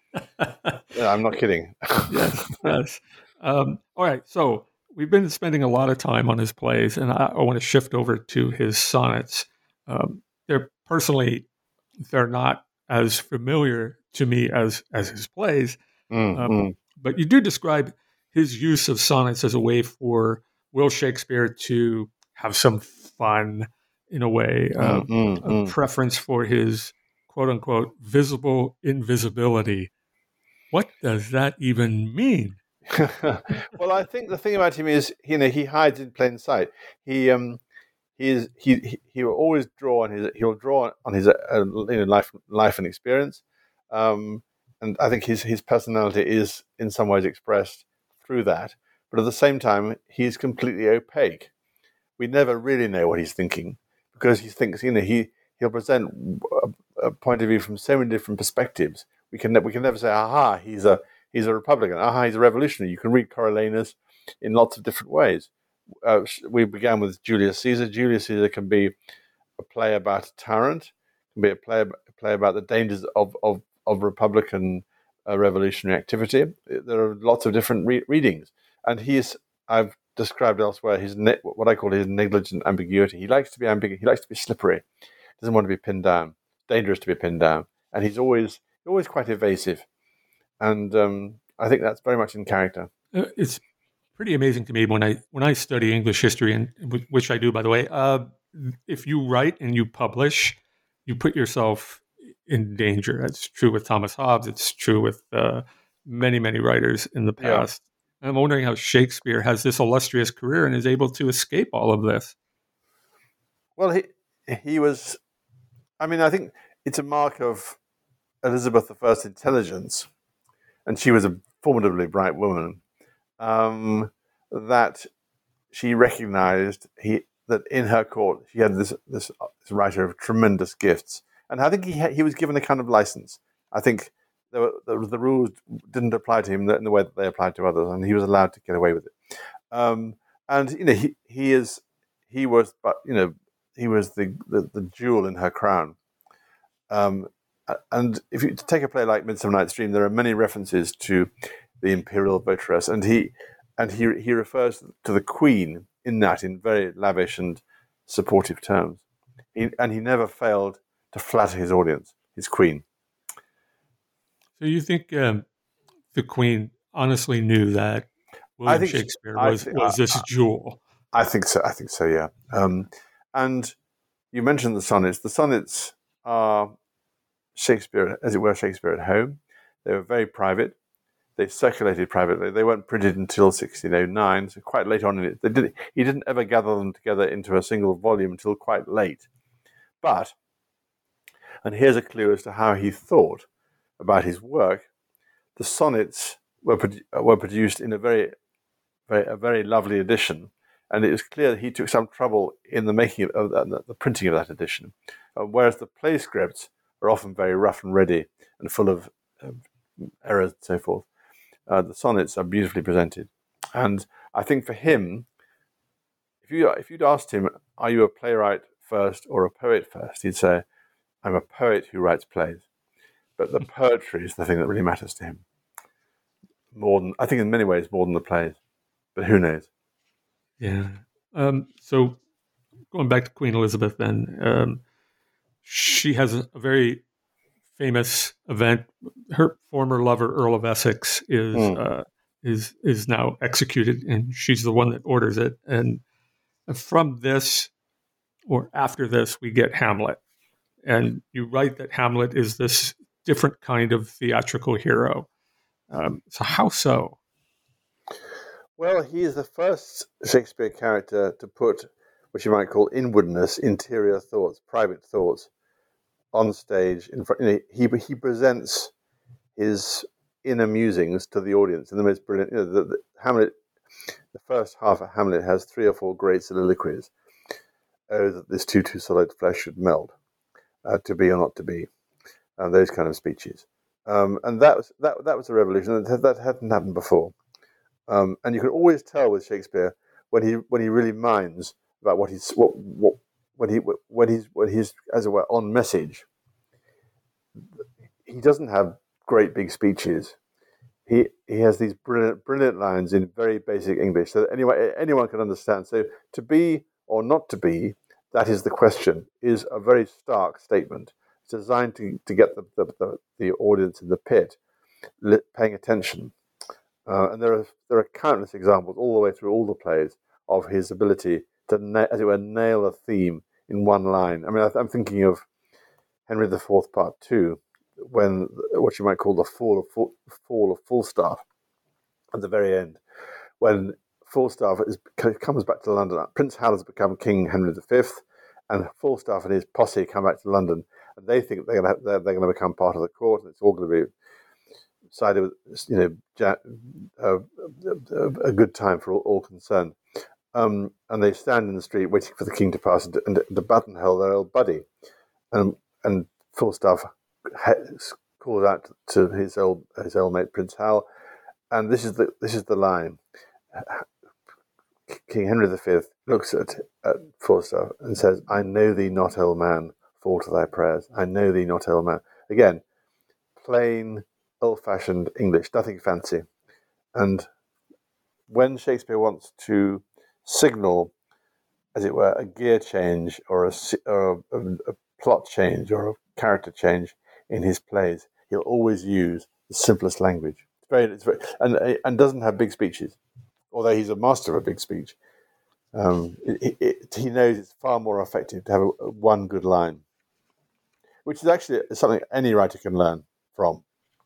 Yeah, I'm not kidding. yes, yes. Um, all right, so we've been spending a lot of time on his plays, and I, I want to shift over to his sonnets. Um, they're personally, they're not as familiar to me as as his plays, Mm, um, mm. but you do describe his use of sonnets as a way for Will Shakespeare to have some fun, in a way, uh, Mm, mm, a mm. preference for his quote unquote visible invisibility. What does that even mean? Well, I think the thing about him is, you know, he hides in plain sight. He um, he is he he, he will always draw on his he'll draw on his uh, you know life life and experience, um, and I think his his personality is in some ways expressed through that. But at the same time, he's completely opaque. We never really know what he's thinking because he thinks, you know, he he'll present a, a point of view from so many different perspectives. We can we can never say, aha, he's a he's a Republican, aha, he's a revolutionary. You can read Coriolanus in lots of different ways. Uh, we began with Julius Caesar. Julius Caesar can be a play about a tyrant, can be a play a play about the dangers of of, of Republican uh, revolutionary activity. There are lots of different re- readings, and he is. I've described elsewhere his ne- what I call his negligent ambiguity. He likes to be ambiguous. He likes to be slippery. Doesn't want to be pinned down. It's dangerous to be pinned down, and he's always always quite evasive. And um, I think that's very much in character. Uh, it's pretty amazing to me when I when I study English history, and which I do, by the way. Uh, if you write and you publish, you put yourself in danger. That's true with Thomas Hobbes. It's true with uh, many many writers in the past. Yeah. I'm wondering how Shakespeare has this illustrious career and is able to escape all of this. Well, he he was. I mean, I think it's a mark of Elizabeth the First's intelligence, and she was a formidably bright woman, um, that she recognized he that in her court she had this, this this writer of tremendous gifts, and I think he ha- he was given a kind of license. I think there were, the, the rules didn't apply to him in the way that they applied to others, and he was allowed to get away with it. Um, and you know, he he is he was, but you know, he was the the, the jewel in her crown. Um, And if you take a play like Midsummer Night's Dream, there are many references to the imperial votaress, and he and he he refers to the Queen in that in very lavish and supportive terms. He, and he never failed to flatter his audience, his Queen. So you think um, the Queen honestly knew that William think, Shakespeare was, think, was this uh, jewel? I think so. I think so. Yeah. Um, and you mentioned the sonnets. The sonnets are Shakespeare, as it were, Shakespeare at home. They were very private. They circulated privately. They weren't printed until sixteen oh nine, so quite late on in it. They did, he didn't ever gather them together into a single volume until quite late. But, and here's a clue as to how he thought about his work, the sonnets were, produ- were produced in a very, very, a very lovely edition, and it was clear that he took some trouble in the making of, of the, the printing of that edition, uh, whereas the play scripts are often very rough and ready and full of uh, errors and so forth. Uh, the sonnets are beautifully presented. And I think for him, if you if you'd asked him, are you a playwright first or a poet first, he'd say, I'm a poet who writes plays. But the poetry is the thing that really matters to him. More than, I think in many ways, more than the plays. But who knows? Yeah. Um, so going back to Queen Elizabeth then, um, she has a, a very famous event. Her former lover, Earl of Essex, is mm. uh, is is now executed, and she's the one that orders it. And from this, or after this, we get Hamlet. And you write that Hamlet is this different kind of theatrical hero. Um, so how so? Well, he is the first Shakespeare character to put what you might call inwardness, interior thoughts, private thoughts, on stage. In front, you know, he he presents his inner musings to the audience in the most brilliant. You know, the, the Hamlet, the first half of Hamlet has three or four great soliloquies. Oh, that this too too solid flesh should melt, uh, to be or not to be, and those kind of speeches. Um, and that was that that was a revolution. That, that hadn't happened before. Um, and you can always tell with Shakespeare when he when he really minds about what he's what what when he when he's when he's as it were on message. He doesn't have great big speeches. He he has these brilliant brilliant lines in very basic English that anyone anyone can understand. So to be or not to be, that is the question, is a very stark statement. It's designed to, to get the, the, the, the audience in the pit paying attention. Uh, and there are there are countless examples all the way through all the plays of his ability to, na- as it were, nail a theme in one line. I mean, I, I'm thinking of Henry the Fourth, Part Two, when what you might call the fall of Full, fall of Falstaff at the very end, when Falstaff is, comes back to London. Prince Hal has become King Henry the Fifth, and Falstaff and his posse come back to London, and they think they're going to they're, they're going to become part of the court, and it's all going to be sided with, you know, ja- uh, a good time for all, all concerned. Um, and they stand in the street waiting for the king to pass and, and to buttonhole their old buddy, and and Falstaff calls out to his old his old mate Prince Hal, and this is the this is the line. King Henry the Fifth looks at, at Falstaff and says, "I know thee not, old man, fall to thy prayers. I know thee not, old man." Again, plain, old-fashioned English, nothing fancy. And when Shakespeare wants to signal, as it were, a gear change or a, or a, a plot change or a character change in his plays, he'll always use the simplest language. It's very, it's very, and and doesn't have big speeches. Although he's a master of a big speech, um, it, it, he knows it's far more effective to have a, a one good line, which is actually something any writer can learn from.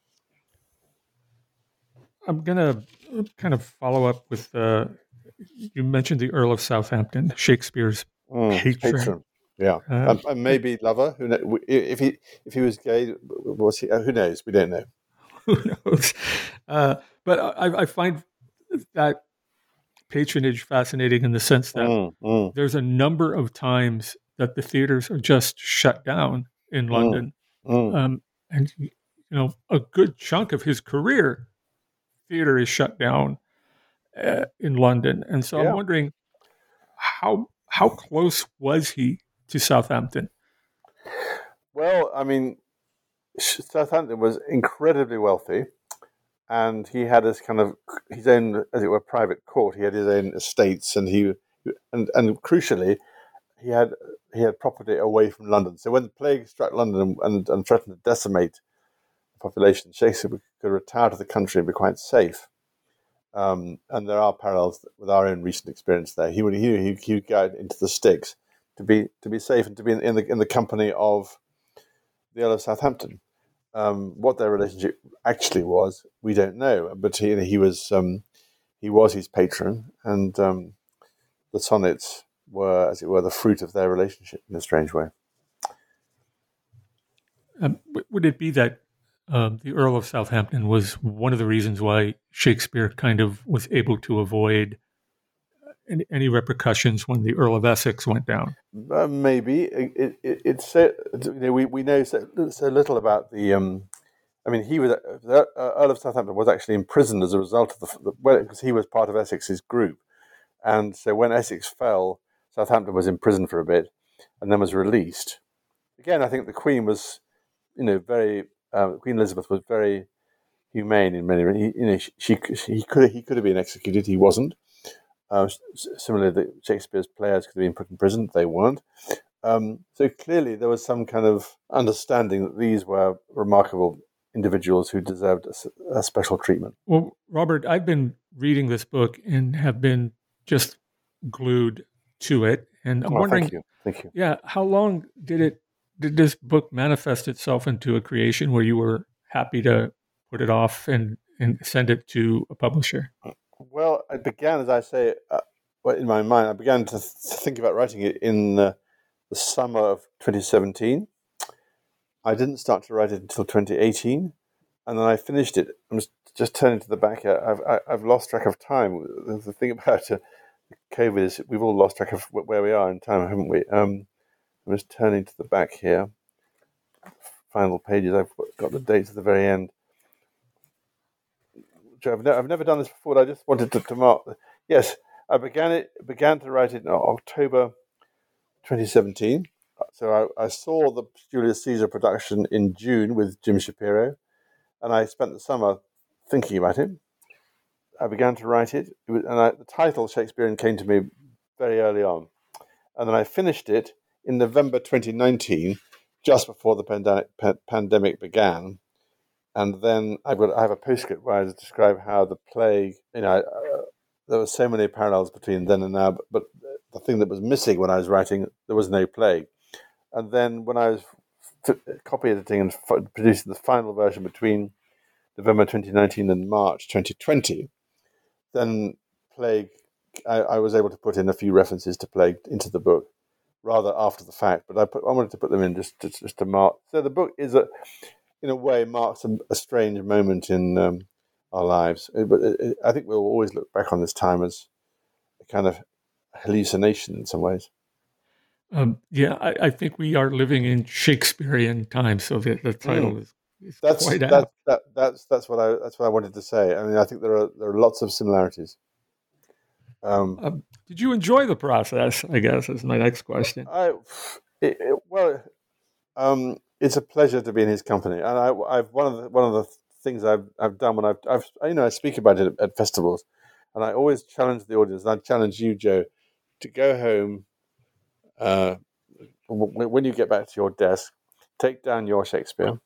I'm going to kind of follow up with, uh, you mentioned the Earl of Southampton, Shakespeare's mm, patron. patron. Yeah, Uh, and, and maybe lover. Who knows? If he if he was gay, was he? Who knows? We don't know. Who knows? Uh, but I, I find that patronage fascinating in the sense that Mm, mm, there's a number of times that the theaters are just shut down in London. mm. Um, and, you know, a good chunk of his career, theater is shut down uh, in London. And so Yeah. I'm wondering, how how close was he to Southampton? Well, I mean, Southampton was incredibly wealthy, and he had his kind of his own, as it were, private court. He had his own estates, and he and and crucially, he had he had property away from London. So when the plague struck London and, and, and threatened to decimate the population, Shakespeare could retire to the country and be quite safe. Um, and there are parallels with our own recent experience there. He would he he would go out into the sticks to be to be safe and to be in, in the in the company of the Earl of Southampton. Um, what their relationship actually was, we don't know. But he he was um, he was his patron, and um, the sonnets were, as it were, the fruit of their relationship in a strange way. Um, w- would it be that um, the Earl of Southampton was one of the reasons why Shakespeare kind of was able to avoid any, any repercussions when the Earl of Essex went down? Uh, maybe it, it, it's so, you know, we we know so, so little about the. Um, I mean, he was the Earl of Southampton was actually imprisoned as a result of the, the well, because he was part of Essex's group, and so when Essex fell, Southampton was imprisoned for a bit, and then was released. Again, I think the Queen was, you know, very um, Queen Elizabeth was very humane in many. You know, she, she he could he could have been executed. He wasn't. Uh, similarly, the Shakespeare's players could have been put in prison. They weren't. Um, so clearly, there was some kind of understanding that these were remarkable individuals who deserved a, a special treatment. Well, Robert, I've been reading this book and have been just glued to it, and I'm Oh, wondering, thank you, thank you. yeah, how long did it did this book manifest itself into a creation where you were happy to put it off and and send it to a publisher? Well, it began, as I say, uh, well, in my mind, I began to th- think about writing it in uh, the summer of twenty seventeen. I didn't start to write it until twenty eighteen, and then I finished it. I'm just, just turning to the back here. I've I, I've lost track of time. The thing about uh, COVID is we've all lost track of where we are in time, haven't we? Um, I'm just turning to the back here. Final pages. I've got the dates at the very end. I've, ne- I've never done this before. But I just wanted to, to mark. Yes, I began it. Began to write it in October twenty seventeen. So I, I saw the Julius Caesar production in June with Jim Shapiro, and I spent the summer thinking about it. I began to write it, it was, and I, the title Shakespearean came to me very early on, and then I finished it in November twenty nineteen, just before the pandemic, pa- pandemic began. And then I've got I have a postscript where I describe how the plague, you know, uh, there were so many parallels between then and now, but, but the thing that was missing when I was writing, there was no plague. And then when I was f- copy editing and f- producing the final version between November twenty nineteen and March twenty twenty, then plague, I, I was able to put in a few references to plague into the book, rather after the fact. But I put I wanted to put them in just to, just to mark. So the book is a, in a way, marks a, a strange moment in um, our lives. It, but it, it, I think we'll always look back on this time as a kind of hallucination in some ways. Um, yeah, I, I think we are living in Shakespearean times, so the, the title mm. is, is that's, quite that's, apt. That, that's that's what I that's what I wanted to say. I mean, I think there are there are lots of similarities. Um, um, did you enjoy the process? I guess is my next question. I it, it, well, um, it's a pleasure to be in his company, and I, I've one of the one of the things I've I've done when I've, I've you know I speak about it at, at festivals, and I always challenge the audience. And I challenge you, Joe, to go home. Uh, when you get back to your desk, take down your Shakespeare,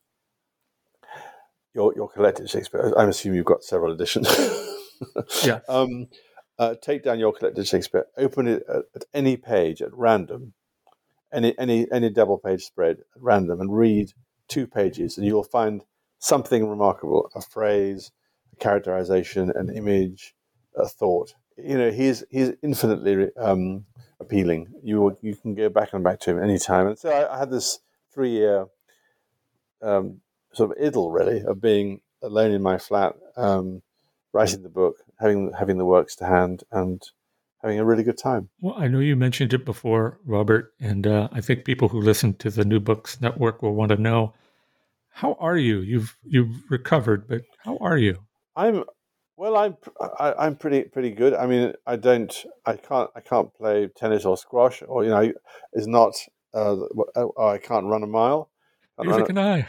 your your collected Shakespeare. I'm assuming you've got several editions. Yeah. Um, uh, take down your collected Shakespeare. Open it at, at any page at random, any any any double page spread at random, and read two pages, and you will find something remarkable: a phrase, a characterization, an image, a thought. You know, he's he's infinitely um, appealing. You you can go back and back to him anytime. And so I, I had this three year um, sort of idyll, really, of being alone in my flat, um, writing the book, having having the works to hand, and having a really good time. Well, I know you mentioned it before, Robert, and uh, I think people who listen to the New Books Network will want to know, how are you? You've you've recovered, but how are you? I'm. Well, I'm I, I'm pretty pretty good. I mean, I don't, I can't, I can't play tennis or squash, or you know, it's not. Uh, oh, I can't run a mile. Neither can I.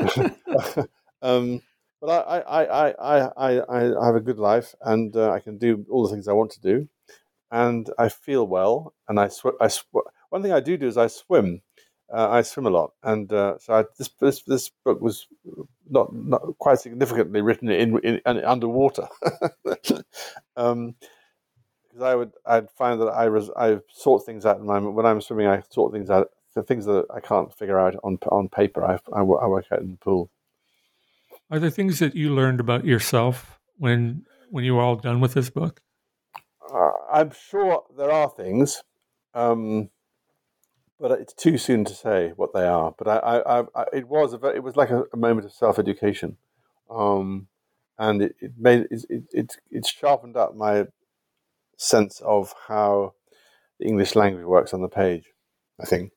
um, but I, I, I, I, I, I have a good life, and uh, I can do all the things I want to do, and I feel well. And I, sw- I sw- one thing I do do is I swim. Uh, I swim a lot, and uh, so I, this this this book was not not quite significantly written in, in, in underwater, um, because I would I'd find that I was I sort things out in my when I'm swimming. I sort things out, the things that I can't figure out on on paper. I I, I work out in the pool. Are there things that you learned about yourself when when you were all done with this book? Uh, I'm sure there are things. Um, But it's too soon to say what they are. But I, I, I it was a very, it was like a, a moment of self-education, um, and it, it made it, it it it sharpened up my sense of how the English language works on the page, I think.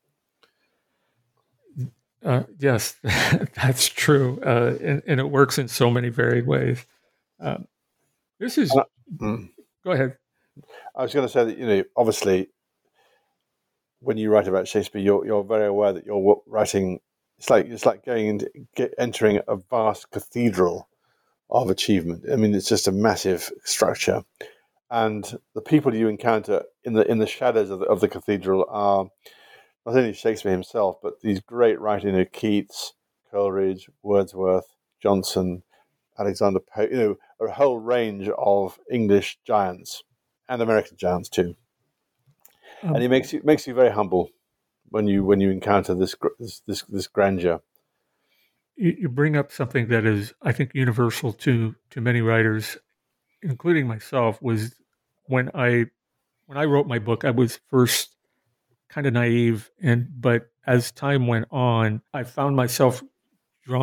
Uh, yes, that's true, uh, and, and it works in so many varied ways. Um, this is. I, mm, go ahead. I was going to say that you know, obviously, when you write about Shakespeare, you're you're very aware that you're writing. It's like it's like going into get, entering a vast cathedral of achievement. I mean, it's just a massive structure, and the people you encounter in the in the shadows of the, of the cathedral are not only Shakespeare himself, but these great writers, you know, Keats, Coleridge, Wordsworth, Johnson, Alexander Pope. You know, a whole range of English giants and American giants too. And it makes you makes you very humble when you when you encounter this this this, this grandeur. You, you bring up something that is, I think, universal to to many writers, including myself. Was when I when I wrote my book, I was first kind of naive, and but as time went on, I found myself drawn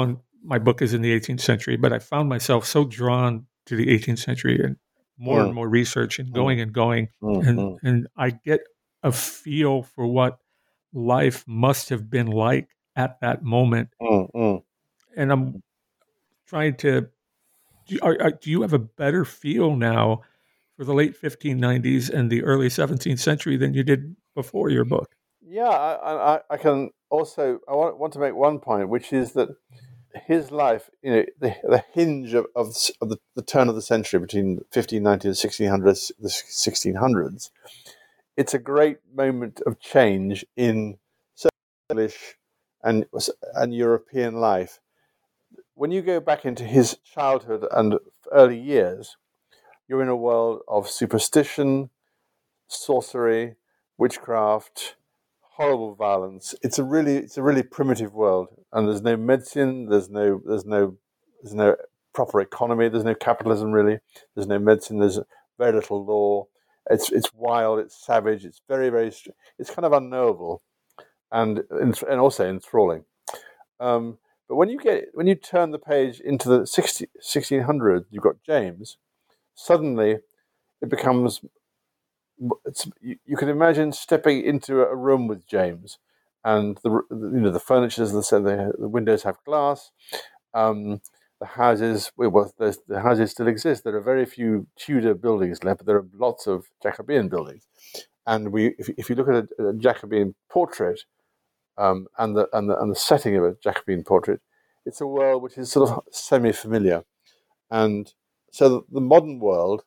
my book is in the eighteenth century, but I found myself so drawn to the eighteenth century and more Mm. and more research and going and going. Mm, And, mm. and I get a feel for what life must have been like at that moment. Mm, mm. And I'm trying to, do, are, are, do you have a better feel now for the late fifteen nineties and the early seventeenth century than you did before your book? Yeah, I, I, I can also, I want, want to make one point, which is that his life, you know, the, the hinge of, of, of the, the turn of the century between fifteen ninety and sixteen hundreds, the sixteen hundreds, it's a great moment of change in English and, and European life. When you go back into his childhood and early years, you're in a world of superstition, sorcery, witchcraft, horrible violence. It's a really, it's a really primitive world, and there's no medicine. There's no, there's no, there's no proper economy. There's no capitalism really. There's no medicine. There's very little law. It's, it's wild. It's savage. It's very, very. It's kind of unknowable, and and also enthralling. Um, but when you get, when you turn the page into the sixteen hundreds, you've got James. Suddenly, it becomes. It's, you, you can imagine stepping into a room with James, and the you know the furniture, the the, the windows have glass. Um, the houses, well, the houses still exist. There are very few Tudor buildings left, but there are lots of Jacobean buildings. And we, if, if you look at a, a Jacobean portrait, um, and the and the and the setting of a Jacobean portrait, it's a world which is sort of semi-familiar, and so the, the modern world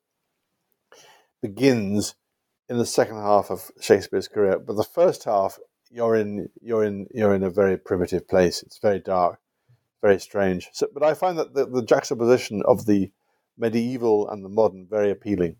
begins in the second half of Shakespeare's career, but the first half you're in you're in you're in a very primitive place. It's very dark, very strange. So, but I find that the, the juxtaposition of the medieval and the modern very appealing.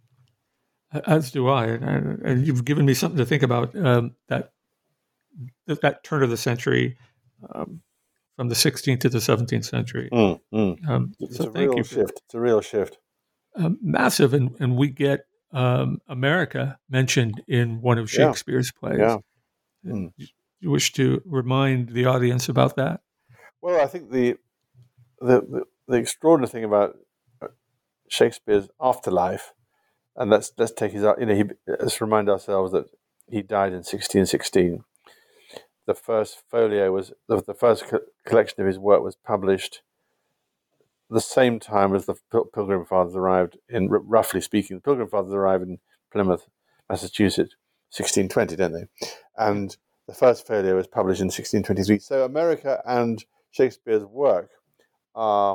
As do I, and, and you've given me something to think about. Um, that that turn of the century, um, from the sixteenth to the seventeenth century. Mm, mm. Um, it's so a thank real you for, shift. It's a real shift. Um, massive, and, and we get um, America mentioned in one of Shakespeare's yeah. plays. Yeah. Mm. You wish to remind the audience about that? Well, I think the the the, the extraordinary thing about Shakespeare's afterlife, and let's let's take his you know he, let's remind ourselves that he died in sixteen sixteen. The first folio was the, the first co- collection of his work was published the same time as the Pilgrim Fathers arrived in, roughly speaking, the Pilgrim Fathers arrived in Plymouth, Massachusetts, sixteen twenty, don't they? And the first folio was published in sixteen twenty-three. So America and Shakespeare's work are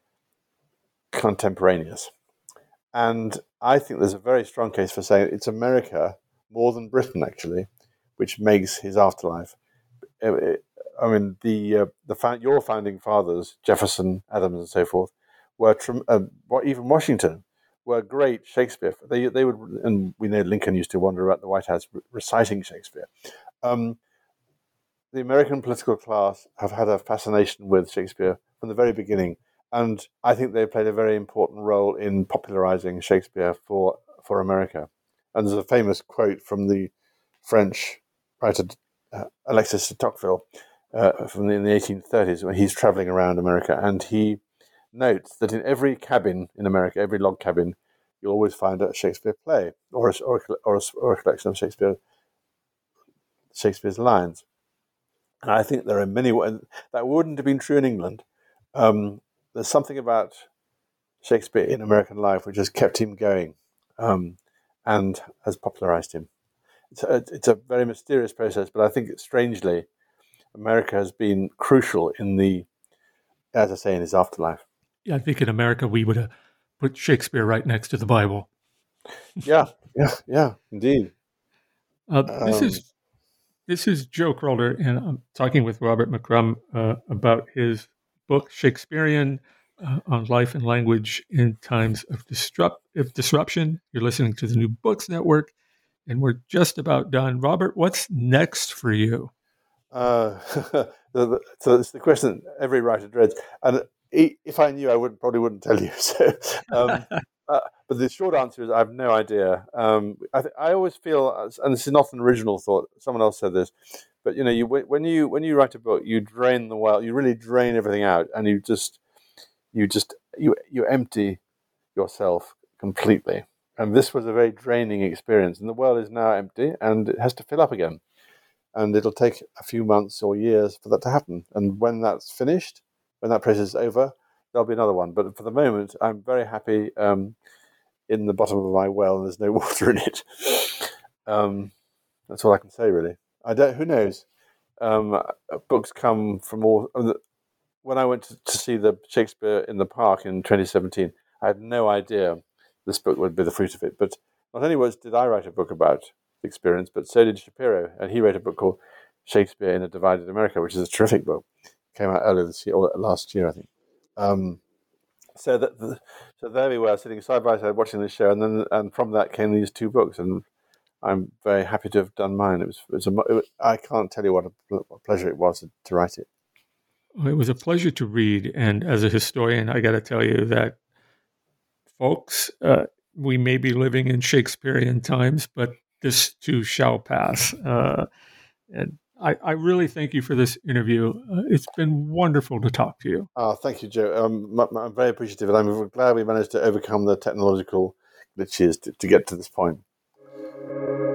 contemporaneous. And I think there's a very strong case for saying it's America, more than Britain actually, which makes his afterlife. I mean, the uh, the your founding fathers, Jefferson, Adams, and so forth, were uh, even Washington were great Shakespeare. They they would, and we know Lincoln used to wander around the White House reciting Shakespeare. Um, the American political class have had a fascination with Shakespeare from the very beginning, and I think they played a very important role in popularizing Shakespeare for for America. And there's a famous quote from the French writer uh, Alexis de Tocqueville. Uh, from the, in the eighteen thirties, when he's traveling around America, and he notes that in every cabin in America, every log cabin, you'll always find a Shakespeare play or a, or a, or a, or a collection of Shakespeare Shakespeare's lines. And I think there are many ways that wouldn't have been true in England. Um, there's something about Shakespeare in American life which has kept him going um, and has popularized him. It's a, it's a very mysterious process, but I think strangely, America has been crucial in the, as I say, in his afterlife. Yeah, I think in America we would have put Shakespeare right next to the Bible. yeah, yeah, yeah, indeed. Uh, this um, is this is Joe Crowder, and I'm talking with Robert McCrum uh, about his book Shakespearean uh, on Life and Language in Times of, Disrupt- of Disruption. You're listening to the New Books Network, and we're just about done. Robert, what's next for you? Uh, so it's the question every writer dreads, and if I knew, I would probably wouldn't tell you. So, um, Uh, but the short answer is I have no idea. Um, I, th- I always feel, and this is not an original thought. Someone else said this, but you know, you when you when you write a book, you drain the well. You really drain everything out, and you just you just you you empty yourself completely. And this was a very draining experience. And the well is now empty, and it has to fill up again. And it'll take a few months or years for that to happen. And when that's finished, when that process is over, there'll be another one. But for the moment, I'm very happy um, in the bottom of my well, and there's no water in it. Um, that's all I can say, really. I don't. Who knows? Um, books come from all. When I went to, to see the Shakespeare in the Park in twenty seventeen, I had no idea this book would be the fruit of it. But not only was did I write a book about the experience, but so did Shapiro, and he wrote a book called Shakespeare in a Divided America, which is a terrific book. It came out earlier this year, or last year, I think. Um, so that the, so there we were, sitting side by side watching the show, and then and from that came these two books, and I'm very happy to have done mine. It was, it was, a, it was I can't tell you what a, what a pleasure it was to, to write it. Well, it was a pleasure to read, and as a historian, I got to tell you that, folks, uh, we may be living in Shakespearean times, but this too shall pass. Uh, and I, I really thank you for this interview. Uh, it's been wonderful to talk to you. Oh, thank you, Joe. Um, I'm very appreciative, and I'm glad we managed to overcome the technological glitches to, to get to this point.